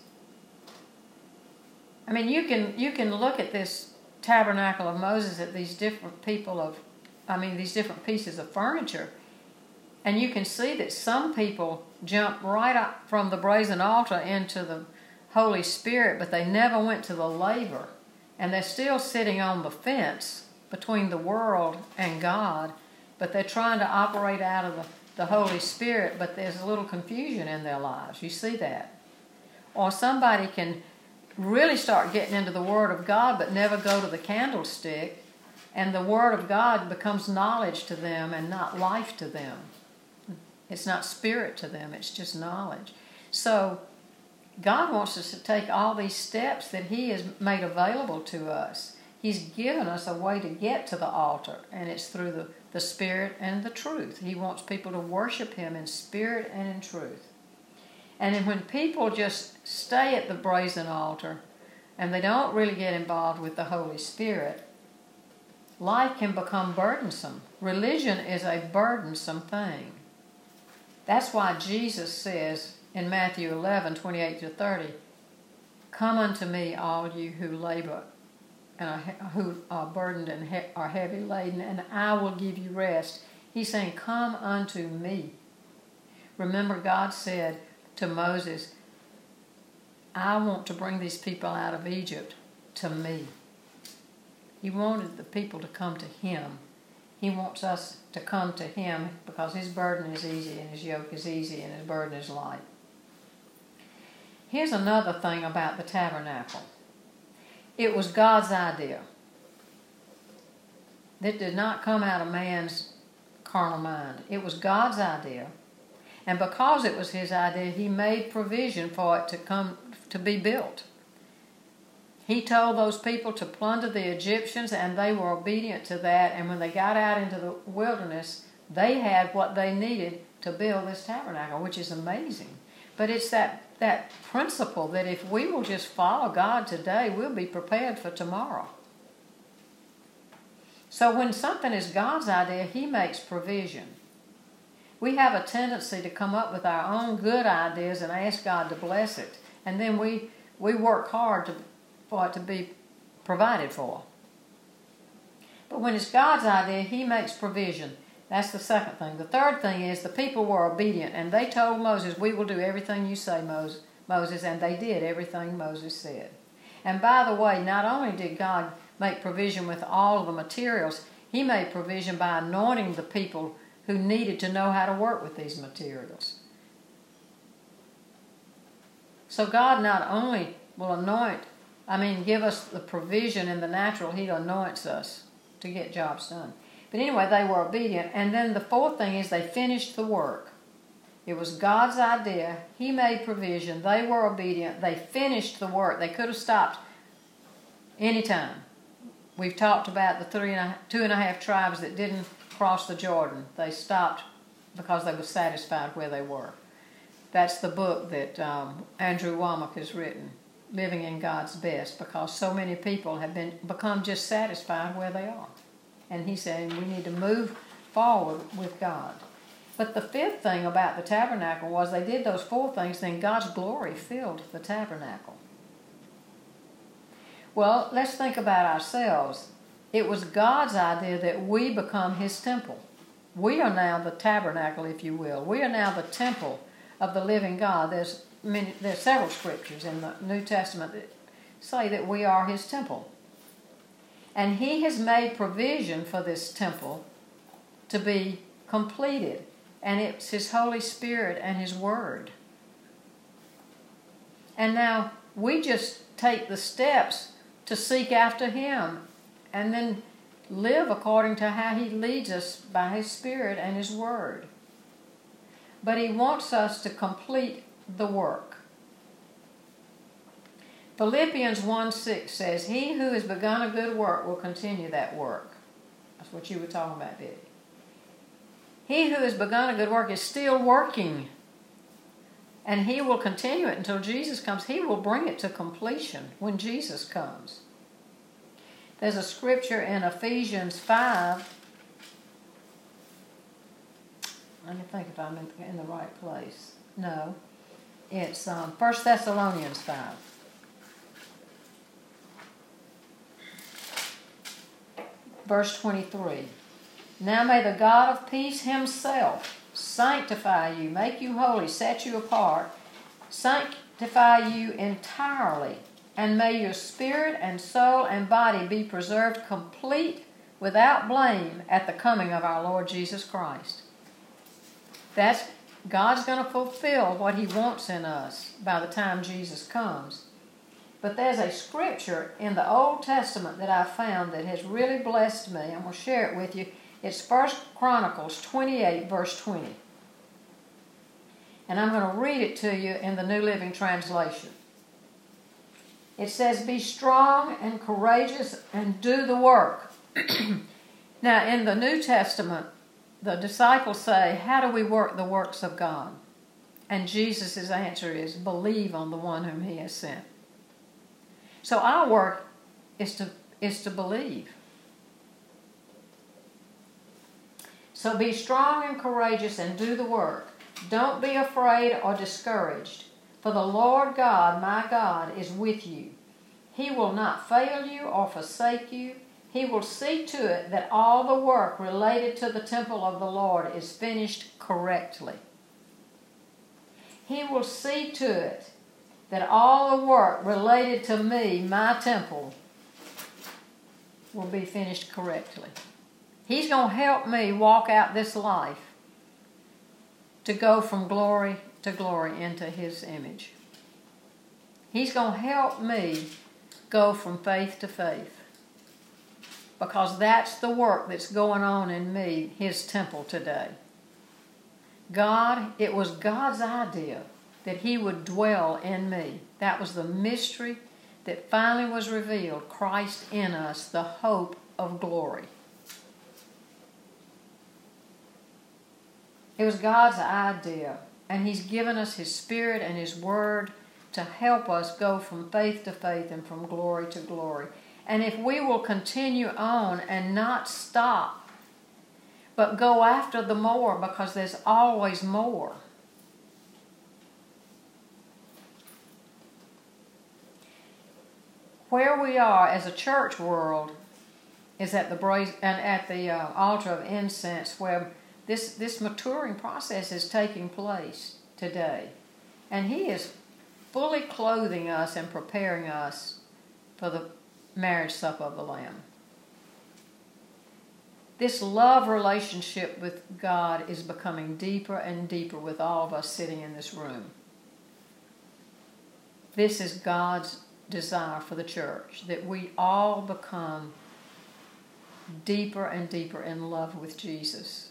Speaker 1: I mean, you can look at this tabernacle of Moses, at these different these different pieces of furniture, and you can see that some people jump right up from the brazen altar into the Holy Spirit, but they never went to the laver, and they're still sitting on the fence between the world and God, but they're trying to operate out of the Holy Spirit, but there's a little confusion in their lives. You see that? Or somebody can really start getting into the Word of God but never go to the candlestick, and the Word of God becomes knowledge to them and not life to them. It's not spirit to them, it's just knowledge. So God wants us to take all these steps that He has made available to us. He's given us a way to get to the altar, and it's through the the spirit and the truth. He wants people to worship him in spirit and in truth. And then when people just stay at the brazen altar and they don't really get involved with the Holy Spirit, life can become burdensome. Religion is a burdensome thing. That's why Jesus says in Matthew 11:28-30, "Come unto me, all you who labor and who are burdened and are heavy laden, and I will give you rest." He's saying, come unto me. Remember, God said to Moses, I want to bring these people out of Egypt to me. He wanted the people to come to him. He wants us to come to him because his burden is easy and his yoke is easy and his burden is light. Here's another thing about the tabernacle. It was God's idea. It did not come out of man's carnal mind. It was God's idea. And because it was his idea, he made provision for it to be built. He told those people to plunder the Egyptians, and they were obedient to that. And when they got out into the wilderness, they had what they needed to build this tabernacle, which is amazing. But it's that principle that if we will just follow God today, we'll be prepared for tomorrow. So when something is God's idea, he makes provision. We have a tendency to come up with our own good ideas and ask God to bless it. And then we work hard for it to be provided for. But when it's God's idea, he makes provision. That's the second thing. The third thing is the people were obedient, and they told Moses, we will do everything you say, Moses, and they did everything Moses said. And by the way, not only did God make provision with all of the materials, he made provision by anointing the people who needed to know how to work with these materials. So God not only will give us the provision in the natural, he anoints us to get jobs done. But anyway, they were obedient. And then the fourth thing is they finished the work. It was God's idea. He made provision. They were obedient. They finished the work. They could have stopped any time. We've talked about the 2.5 tribes that didn't cross the Jordan. They stopped because they were satisfied where they were. That's the book that Andrew Wommack has written, Living in God's Best, because so many people have become just satisfied where they are. And he's saying we need to move forward with God. But the fifth thing about the tabernacle was they did those 4 things, then God's glory filled the tabernacle. Well, let's think about ourselves. It was God's idea that we become his temple. We are now the tabernacle, if you will. We are now the temple of the living God. There's several scriptures in the New Testament that say that we are his temple. And he has made provision for this temple to be completed. And it's his Holy Spirit and his Word. And now we just take the steps to seek after him and then live according to how he leads us by his Spirit and his Word. But he wants us to complete the work. Philippians 1:6 says, he who has begun a good work will continue that work. That's what you were talking about, Betty. He who has begun a good work is still working. And he will continue it until Jesus comes. He will bring it to completion when Jesus comes. There's a scripture in Ephesians 5. Let me think if I'm in the right place. No. It's 1 Thessalonians 5. Verse 23. Now may the God of peace himself sanctify you, make you holy, set you apart, sanctify you entirely, and may your spirit and soul and body be preserved complete without blame at the coming of our Lord Jesus Christ. God's going to fulfill what he wants in us by the time Jesus comes. But there's a scripture in the Old Testament that I found that has really blessed me. I'm going to share it with you. It's 1 Chronicles 28, verse 20. And I'm going to read it to you in the New Living Translation. It says, be strong and courageous and do the work. Now, in the New Testament, the disciples say, how do we work the works of God? And Jesus' answer is, believe on the one whom he has sent. So our work is to believe. So be strong and courageous and do the work. Don't be afraid or discouraged, for the Lord God, my God, is with you. He will not fail you or forsake you. He will see to it that all the work related to the temple of the Lord is finished correctly. He will see to it that all the work related to me, my temple, will be finished correctly. He's going to help me walk out this life to go from glory to glory into his image. He's going to help me go from faith to faith, because that's the work that's going on in me, his temple today. It was God's idea that he would dwell in me. That was the mystery that finally was revealed, Christ in us, the hope of glory. It was God's idea, and he's given us his Spirit and his Word to help us go from faith to faith and from glory to glory. And if we will continue on and not stop, but go after the more, because there's always more. Where we are as a church world is at the altar of incense, where this maturing process is taking place today. And he is fully clothing us and preparing us for the marriage supper of the Lamb. This love relationship with God is becoming deeper and deeper with all of us sitting in this room. This is God's desire for the church, that we all become deeper and deeper in love with Jesus.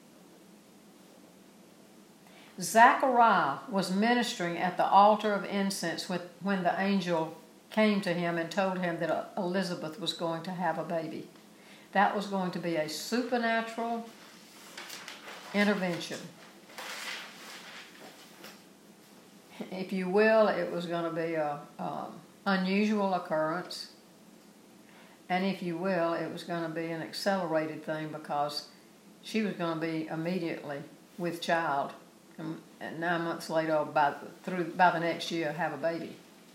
Speaker 1: Zechariah was ministering at the altar of incense when the angel came to him and told him that Elizabeth was going to have a baby. That was going to be a supernatural intervention. If you will, it was going to be an unusual occurrence. And if you will, it was going to be an accelerated thing, because she was going to be immediately with child. And 9 months later, by the next year, have a baby.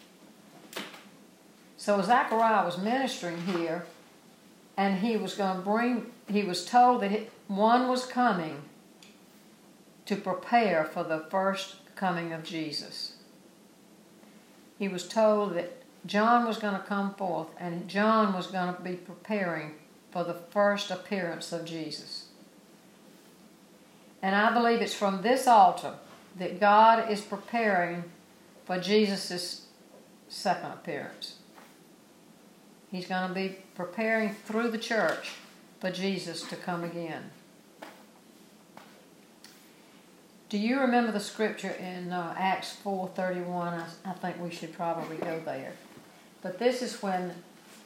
Speaker 1: So Zechariah was ministering here, and he was told that one was coming to prepare for the first coming of Jesus. He was told that John was going to come forth, and John was going to be preparing for the first appearance of Jesus. And I believe it's from this altar that God is preparing for Jesus' second appearance. He's going to be preparing through the church for Jesus to come again. Do you remember the scripture in Acts 4:31? I think we should probably go there. But this is when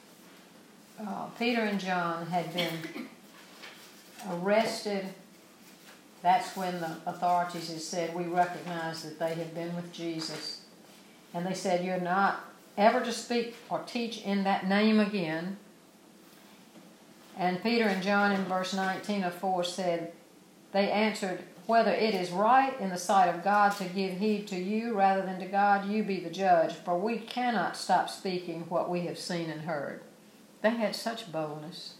Speaker 1: Peter and John had been arrested. That's when the authorities had said, we recognize that they had been with Jesus. And they said, you're not ever to speak or teach in that name again. And Peter and John in verse 19 of 4 said, they answered, whether it is right in the sight of God to give heed to you rather than to God, you be the judge, for we cannot stop speaking what we have seen and heard. They had such boldness.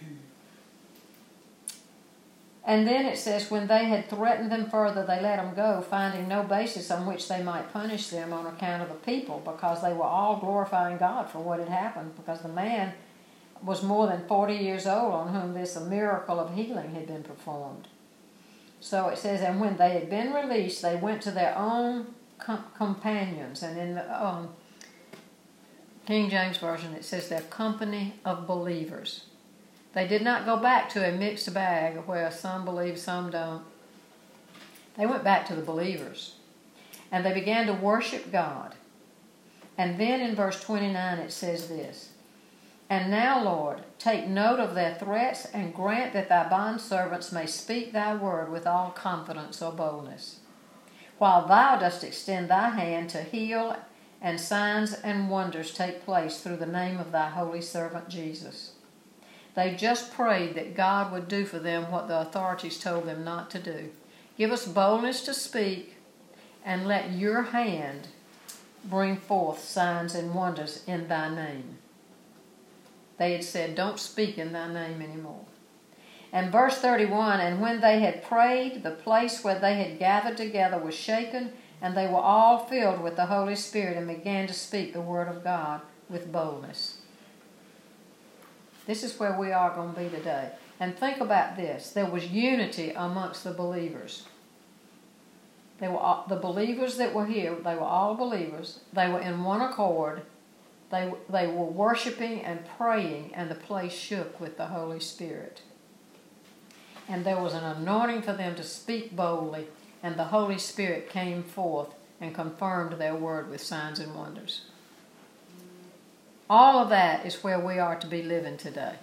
Speaker 1: And then it says, when they had threatened them further, they let them go, finding no basis on which they might punish them on account of the people, because they were all glorifying God for what had happened, because the man was more than 40 years old on whom this miracle of healing had been performed. So it says, and when they had been released, they went to their own companions. And in the King James Version, it says their company of believers. They did not go back to a mixed bag where some believe, some don't. They went back to the believers. And they began to worship God. And then in verse 29 it says this, And now, Lord, take note of their threats and grant that thy bondservants may speak thy word with all confidence or boldness, while thou dost extend thy hand to heal, and signs and wonders take place through the name of thy holy servant Jesus. They just prayed that God would do for them what the authorities told them not to do. Give us boldness to speak, and let your hand bring forth signs and wonders in thy name. They had said, don't speak in thy name anymore. And verse 31, and when they had prayed, the place where they had gathered together was shaken, and they were all filled with the Holy Spirit and began to speak the word of God with boldness. This is where we are going to be today. And think about this. There was unity amongst the believers. They were all, the believers that were here, they were all believers. They were in one accord. They were worshiping and praying, and the place shook with the Holy Spirit. And there was an anointing for them to speak boldly, and the Holy Spirit came forth and confirmed their word with signs and wonders. All of that is where we are to be living today.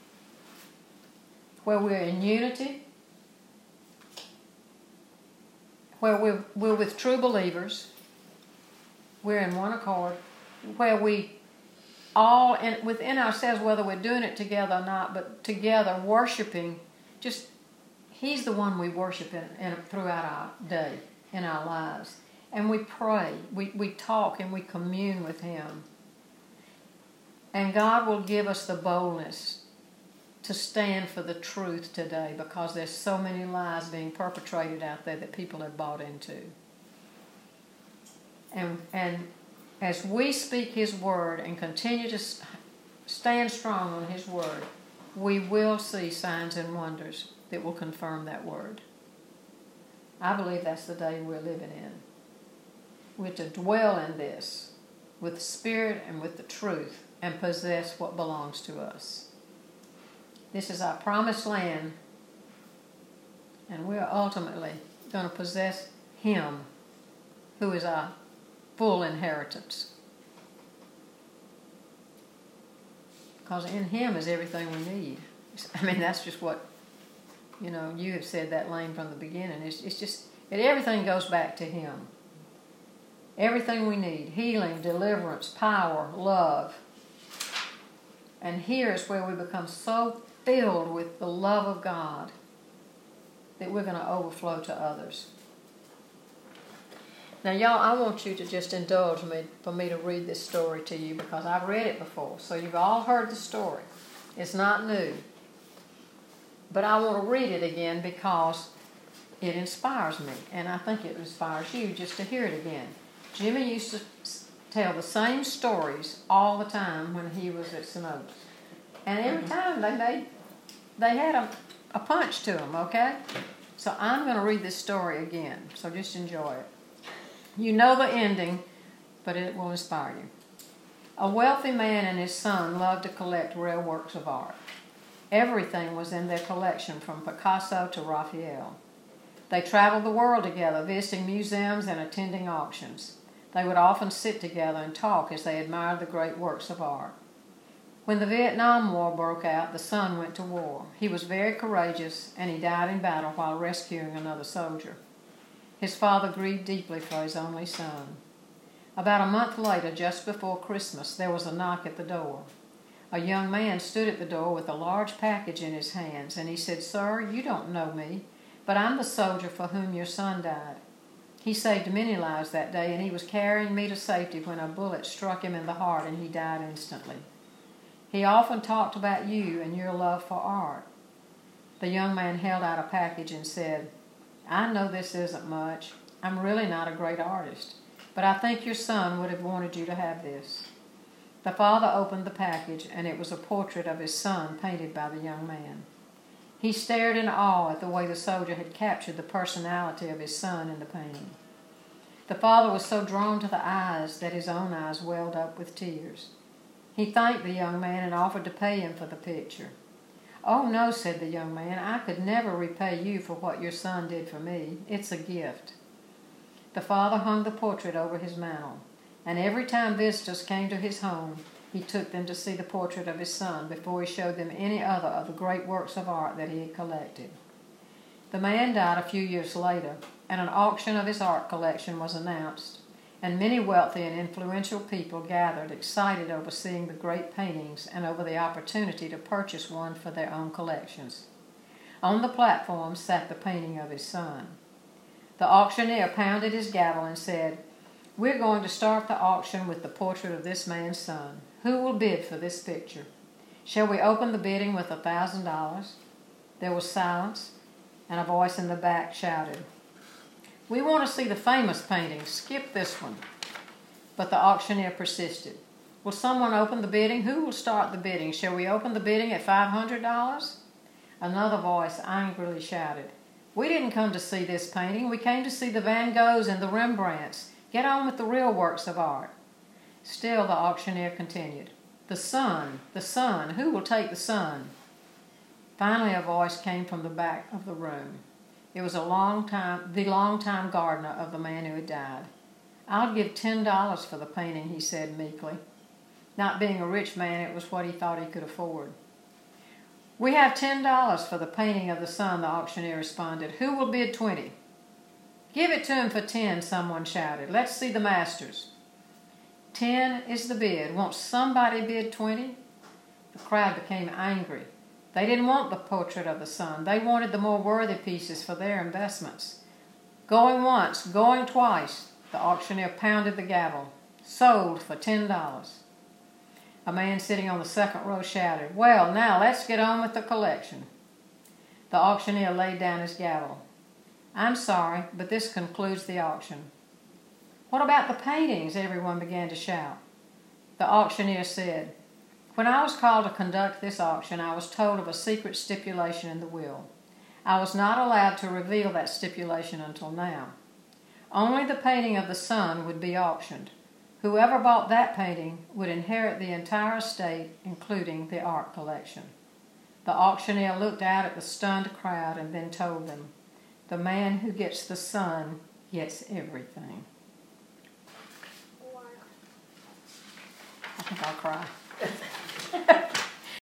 Speaker 1: Where we're in unity, where we're with true believers, we're in one accord, where we all within ourselves, whether we're doing it together or not, but together worshiping, just He's the one we worship throughout our day, in our lives. And we pray, we talk, and we commune with Him. And God will give us the boldness to stand for the truth today, because there's so many lies being perpetrated out there that people have bought into. And as we speak His word and continue to stand strong on His word, we will see signs and wonders that will confirm that word. I believe that's the day we're living in. We're to dwell in this with the Spirit and with the truth and possess what belongs to us. This is our promised land, and we're ultimately going to possess Him, who is our full inheritance. Because in Him is everything we need. I mean, that's just what, you have said that, Lane, from the beginning. It's just, everything goes back to Him. Everything we need, healing, deliverance, power, love. And here is where we become so filled with the love of God that we're going to overflow to others. Now, y'all, I want you to just indulge me for me to read this story to you, because I've read it before. So you've all heard the story. It's not new. But I want to read it again because it inspires me, and I think it inspires you just to hear it again. Jimmy used to tell the same stories all the time when he was at St. Oaks. And every time they had a punch to them, okay? So I'm going to read this story again, so just enjoy it. You know the ending, but it will inspire you. A wealthy man and his son loved to collect rare works of art. Everything was in their collection, from Picasso to Raphael. They traveled the world together, visiting museums and attending auctions. They would often sit together and talk as they admired the great works of art. When the Vietnam War broke out, the son went to war. He was very courageous, and he died in battle while rescuing another soldier. His father grieved deeply for his only son. About a month later, just before Christmas, there was a knock at the door. A young man stood at the door with a large package in his hands, and he said, "Sir, you don't know me, but I'm the soldier for whom your son died. He saved many lives that day, and he was carrying me to safety when a bullet struck him in the heart, and he died instantly. He often talked about you and your love for art." The young man held out a package and said, "I know this isn't much. I'm really not a great artist, but I think your son would have wanted you to have this." The father opened the package, and it was a portrait of his son painted by the young man. He stared in awe at the way the soldier had captured the personality of his son in the painting. The father was so drawn to the eyes that his own eyes welled up with tears. He thanked the young man and offered to pay him for the picture. "Oh, no," said the young man, "I could never repay you for what your son did for me. It's a gift." The father hung the portrait over his mantel, and every time visitors came to his home, he took them to see the portrait of his son before he showed them any other of the great works of art that he had collected. The man died a few years later, and an auction of his art collection was announced, and many wealthy and influential people gathered, excited over seeing the great paintings and over the opportunity to purchase one for their own collections. On the platform sat the painting of his son. The auctioneer pounded his gavel and said, "We're going to start the auction with the portrait of this man's son. Who will bid for this picture? Shall we open the bidding with $1,000? There was silence, and a voice in the back shouted, "We want to see the famous painting. Skip this one." But the auctioneer persisted. "Will someone open the bidding? Who will start the bidding? Shall we open the bidding at $500? Another voice angrily shouted, "We didn't come to see this painting. We came to see the Van Goghs and the Rembrandts. Get on with the real works of art." Still the auctioneer continued, the son, who will take the son?" Finally a voice came from the back of the room. It was the longtime gardener of the man who had died. "I'll give $10 for the painting," he said meekly. Not being a rich man, it was what he thought he could afford. "We have $10 for the painting of the son," the auctioneer responded. "Who will bid 20? "Give it to him for 10, someone shouted. "Let's see the masters." 10 is the bid. Won't somebody bid 20? The crowd became angry. They didn't want the portrait of the son. They wanted the more worthy pieces for their investments. Going once, going twice, the auctioneer pounded the gavel. "Sold for $10. A man sitting on the second row shouted, "Well, now let's get on with the collection." The auctioneer laid down his gavel. "I'm sorry, but this concludes the auction." "What about the paintings?" everyone began to shout. The auctioneer said, "When I was called to conduct this auction, I was told of a secret stipulation in the will. I was not allowed to reveal that stipulation until now. Only the painting of the son would be auctioned. Whoever bought that painting would inherit the entire estate, including the art collection." The auctioneer looked out at the stunned crowd and then told them, "The man who gets the son gets everything."
Speaker 2: Wow.
Speaker 1: I think I'll cry.